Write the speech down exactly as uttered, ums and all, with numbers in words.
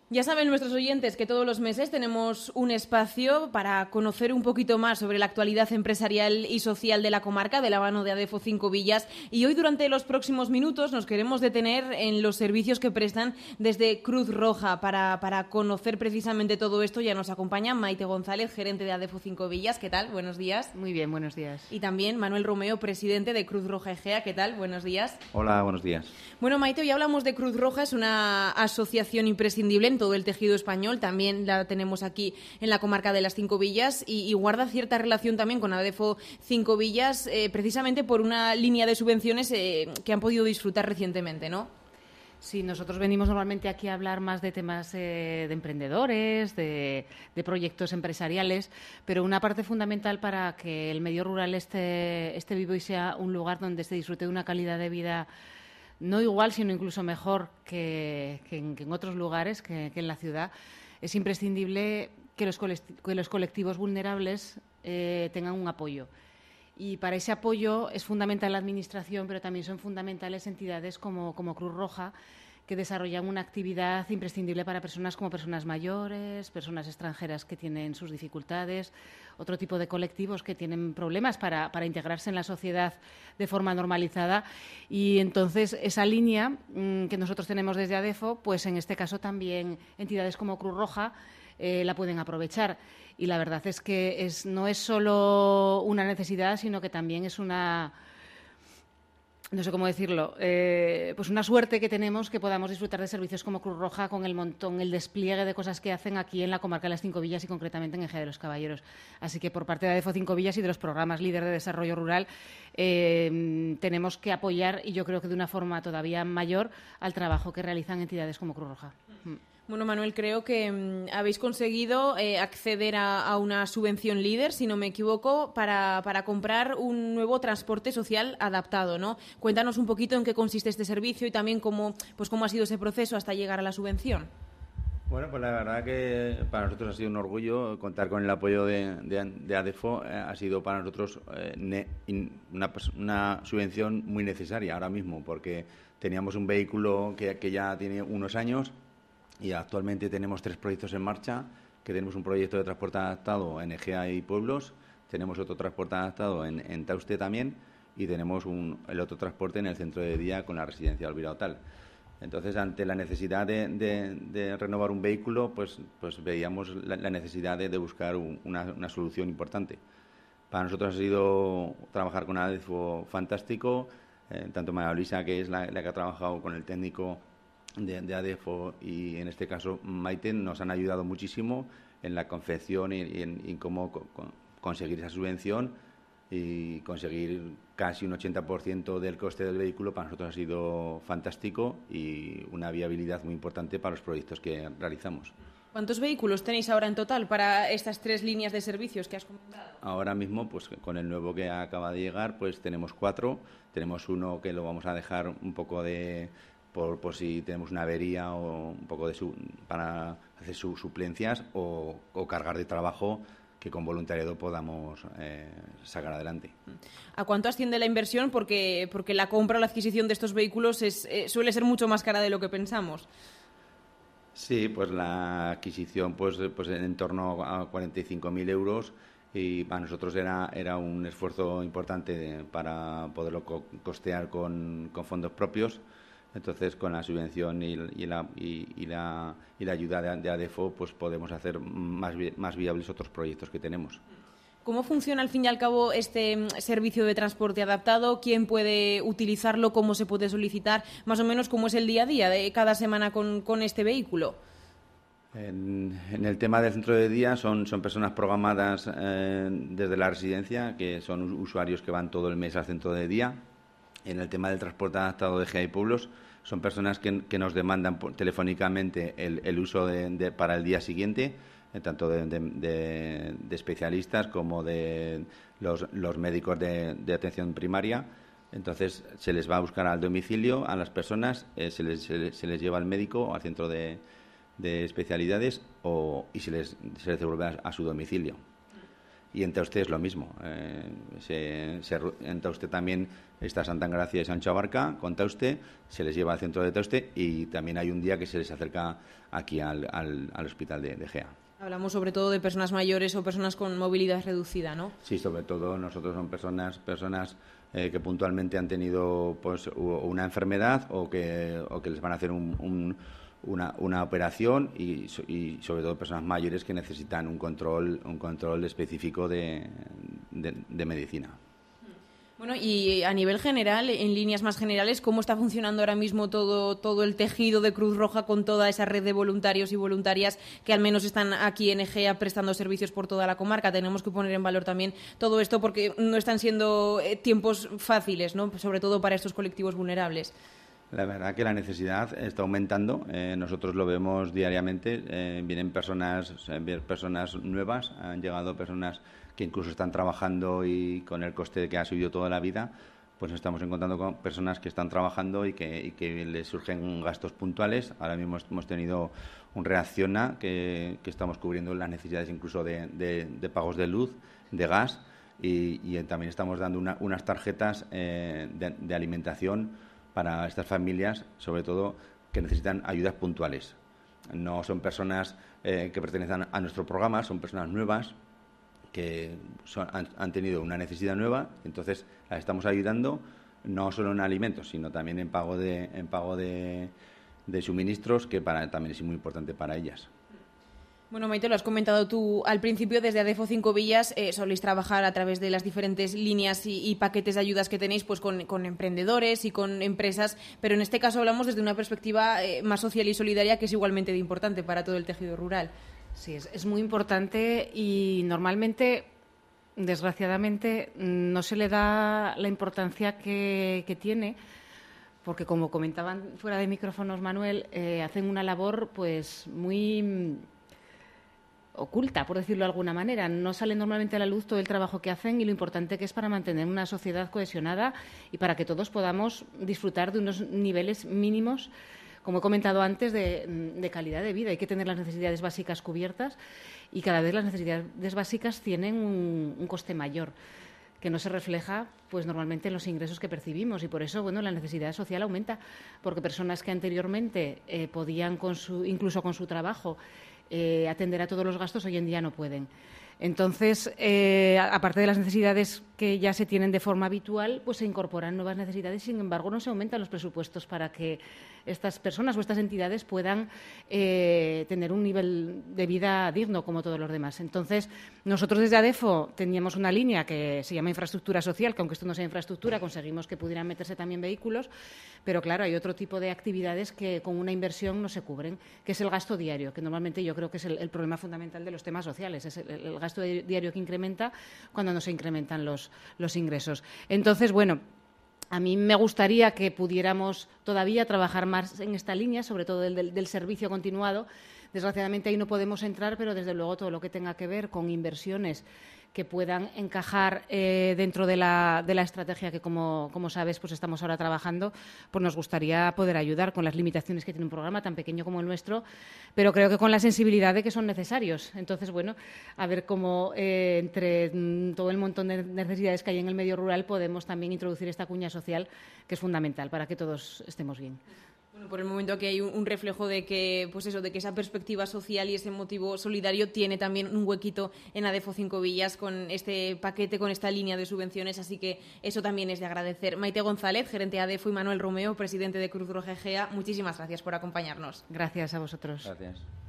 Ya saben nuestros oyentes que todos los meses tenemos un espacio para conocer un poquito más sobre la actualidad empresarial y social de la comarca, de la mano de ADEFO Cinco Villas. Y hoy, durante los próximos minutos, nos queremos detener en los servicios que prestan desde Cruz Roja. Para, para conocer precisamente todo esto ya nos acompaña Maite González, gerente de ADEFO Cinco Villas. ¿Qué tal? Buenos días. Muy bien, buenos días. Y también Manuel Romeo, presidente de Cruz Roja Egea. ¿Qué tal? Buenos días. Hola, buenos días. Bueno, Maite, hoy hablamos de Cruz Roja. Es una asociación imprescindible en todo el tejido español, también la tenemos aquí en la comarca de las Cinco Villas y, y guarda cierta relación también con ADEFO Cinco Villas, eh, precisamente por una línea de subvenciones eh, que han podido disfrutar recientemente, ¿no? Sí, nosotros venimos normalmente aquí a hablar más de temas eh, de emprendedores, de, de proyectos empresariales, pero una parte fundamental para que el medio rural esté, esté vivo y sea un lugar donde se disfrute de una calidad de vida no igual, sino incluso mejor que, que, en, que en otros lugares, que, que en la ciudad, es imprescindible que los, que los colectivos vulnerables eh, tengan un apoyo. Y para ese apoyo es fundamental la Administración, pero también son fundamentales entidades como, como Cruz Roja, que desarrollan una actividad imprescindible para personas como personas mayores, personas extranjeras que tienen sus dificultades, otro tipo de colectivos que tienen problemas para, para integrarse en la sociedad de forma normalizada. Y entonces esa línea mmm, que nosotros tenemos desde ADEFO, pues en este caso también entidades como Cruz Roja eh, la pueden aprovechar. Y la verdad es que es, no es solo una necesidad, sino que también es una... no sé cómo decirlo, eh, pues una suerte que tenemos que podamos disfrutar de servicios como Cruz Roja con el montón, el despliegue de cosas que hacen aquí en la comarca de las Cinco Villas y concretamente en Egea de los Caballeros. Así que por parte de ADEFO Cinco Villas y de los programas líder de desarrollo rural eh, tenemos que apoyar, y yo creo que de una forma todavía mayor, al trabajo que realizan entidades como Cruz Roja. Mm. Bueno, Manuel, creo que mmm, habéis conseguido eh, acceder a, a una subvención líder, si no me equivoco, para, para comprar un nuevo transporte social adaptado, ¿no? Cuéntanos un poquito en qué consiste este servicio y también cómo, pues, cómo ha sido ese proceso hasta llegar a la subvención. Bueno, pues la verdad que para nosotros ha sido un orgullo contar con el apoyo de, de, de ADEFO. Eh, ha sido para nosotros eh, ne, in, una, una subvención muy necesaria ahora mismo, porque teníamos un vehículo que, que ya tiene unos años. Y actualmente tenemos tres proyectos en marcha, que tenemos un proyecto de transporte adaptado en Egea y Pueblos, tenemos otro transporte adaptado en, en Tauste también y tenemos un, el otro transporte en el centro de día con la residencia Olvira Otal. Entonces, ante la necesidad de, de, de renovar un vehículo, pues, pues veíamos la, la necesidad de, de buscar un, una, una solución importante. Para nosotros ha sido trabajar con ADEFO fantástico, eh, tanto María Luisa, que es la, la que ha trabajado con el técnico De, de ADEFO y en este caso Maite, nos han ayudado muchísimo en la confección y, y en y cómo co conseguir esa subvención y conseguir casi un ochenta por ciento del coste del vehículo. Para nosotros ha sido fantástico y una viabilidad muy importante para los proyectos que realizamos. ¿Cuántos vehículos tenéis ahora en total para estas tres líneas de servicios que has comentado? Ahora mismo, pues con el nuevo que acaba de llegar, pues tenemos cuatro. Tenemos uno que lo vamos a dejar un poco de... Por, por si tenemos una avería o un poco de su, para hacer sus suplencias o, o cargar de trabajo que con voluntariado podamos eh, sacar adelante. ¿A cuánto asciende la inversión? Porque, porque la compra o la adquisición de estos vehículos es, eh, suele ser mucho más cara de lo que pensamos. Sí, pues la adquisición pues, pues en torno a cuarenta y cinco mil euros y para nosotros era, era un esfuerzo importante de, para poderlo co costear con, con fondos propios. Entonces, con la subvención y, y, la, y, y, la, y la ayuda de, de ADEFO, pues podemos hacer más, más viables otros proyectos que tenemos. ¿Cómo funciona, al fin y al cabo, este servicio de transporte adaptado? ¿Quién puede utilizarlo? ¿Cómo se puede solicitar? Más o menos, ¿cómo es el día a día de cada semana con, con este vehículo? En, en el tema del centro de día son, son personas programadas eh, desde la residencia, que son usuarios que van todo el mes al centro de día. En el tema del transporte adaptado de Egea y Pueblos, son personas que, que nos demandan por, telefónicamente el, el uso de, de, para el día siguiente, eh, tanto de, de, de, de especialistas como de los, los médicos de, de atención primaria. Entonces, se les va a buscar al domicilio a las personas, eh, se, les, se, les, se les lleva al médico o al centro de, de especialidades o, y se les, se les devuelve a, a su domicilio. y en Tauste es lo mismo. Eh, se, se, en Tauste también está Santa Engracia y Sancho Abarca con Tauste, se les lleva al centro de Tauste y también hay un día que se les acerca aquí al, al, al hospital de, de Gea. Hablamos sobre todo de personas mayores o personas con movilidad reducida, ¿no? Sí, sobre todo nosotros son personas personas eh, que puntualmente han tenido pues una enfermedad o que, o que les van a hacer un, un, una, una operación y, y sobre todo personas mayores que necesitan un control un control específico de, de, de medicina. Bueno, y a nivel general, en líneas más generales, ¿cómo está funcionando ahora mismo todo, todo el tejido de Cruz Roja con toda esa red de voluntarios y voluntarias que al menos están aquí en Egea prestando servicios por toda la comarca? Tenemos que poner en valor también todo esto porque no están siendo eh, tiempos fáciles, ¿no? Sobre todo para estos colectivos vulnerables. La verdad que la necesidad está aumentando. Eh, nosotros lo vemos diariamente. Eh, vienen personas, eh, personas nuevas, han llegado personas que incluso están trabajando y con el coste que ha subido toda la vida, pues estamos encontrando con personas que están trabajando y que, y que les surgen gastos puntuales. Ahora mismo hemos tenido un Reacciona que, que estamos cubriendo las necesidades incluso de, de, de pagos de luz, de gas y, y también estamos dando una, unas tarjetas eh, de, de alimentación para estas familias, sobre todo que necesitan ayudas puntuales. No son personas eh, que pertenecen a nuestro programa, son personas nuevas que son, han, han tenido una necesidad nueva, entonces las estamos ayudando no solo en alimentos, sino también en pago de, en pago de, de suministros, que para, también es muy importante para ellas. Bueno, Maite, lo has comentado tú al principio, desde ADEFO Cinco Villas eh, soléis trabajar a través de las diferentes líneas y, y paquetes de ayudas que tenéis pues con, con emprendedores y con empresas, pero en este caso hablamos desde una perspectiva eh, más social y solidaria, que es igualmente de importante para todo el tejido rural. Sí, es, es muy importante y normalmente, desgraciadamente, no se le da la importancia que, que tiene, porque como comentaban fuera de micrófonos, Manuel, eh, hacen una labor pues muy oculta, por decirlo de alguna manera. No sale normalmente a la luz todo el trabajo que hacen y lo importante que es para mantener una sociedad cohesionada y para que todos podamos disfrutar de unos niveles mínimos, como he comentado antes, de, de calidad de vida. Hay que tener las necesidades básicas cubiertas y cada vez las necesidades básicas tienen un, un coste mayor, que no se refleja pues normalmente en los ingresos que percibimos, y por eso bueno la necesidad social aumenta, porque personas que anteriormente eh, podían con su, incluso con su trabajo eh, atender a todos los gastos, hoy en día no pueden. Entonces, eh, aparte de las necesidades que ya se tienen de forma habitual, pues se incorporan nuevas necesidades. Sin embargo, no se aumentan los presupuestos para que estas personas o estas entidades puedan eh, tener un nivel de vida digno como todos los demás. Entonces, nosotros desde ADEFO teníamos una línea que se llama infraestructura social, que aunque esto no sea infraestructura, conseguimos que pudieran meterse también vehículos, pero claro, hay otro tipo de actividades que con una inversión no se cubren, que es el gasto diario, que normalmente yo creo que es el, el problema fundamental de los temas sociales, es el, el gasto diario que incrementa cuando no se incrementan los, los ingresos. Entonces, bueno, a mí me gustaría que pudiéramos todavía trabajar más en esta línea, sobre todo del, del, del servicio continuado. Desgraciadamente ahí no podemos entrar, pero desde luego todo lo que tenga que ver con inversiones que puedan encajar eh, dentro de la, de la estrategia que, como, como sabes, pues estamos ahora trabajando, pues nos gustaría poder ayudar con las limitaciones que tiene un programa tan pequeño como el nuestro, pero creo que con la sensibilidad de que son necesarios. Entonces, bueno, a ver cómo eh, entre mm, todo el montón de necesidades que hay en el medio rural podemos también introducir esta cuña social, que es fundamental para que todos estemos bien. Bueno, por el momento aquí hay un reflejo de que, pues eso, de que esa perspectiva social y ese motivo solidario tiene también un huequito en ADEFO Cinco Villas con este paquete, con esta línea de subvenciones, así que eso también es de agradecer. Maite González, gerente de ADEFO, y Manuel Romeo, presidente de Cruz Roja Egea, muchísimas gracias por acompañarnos. Gracias a vosotros. Gracias.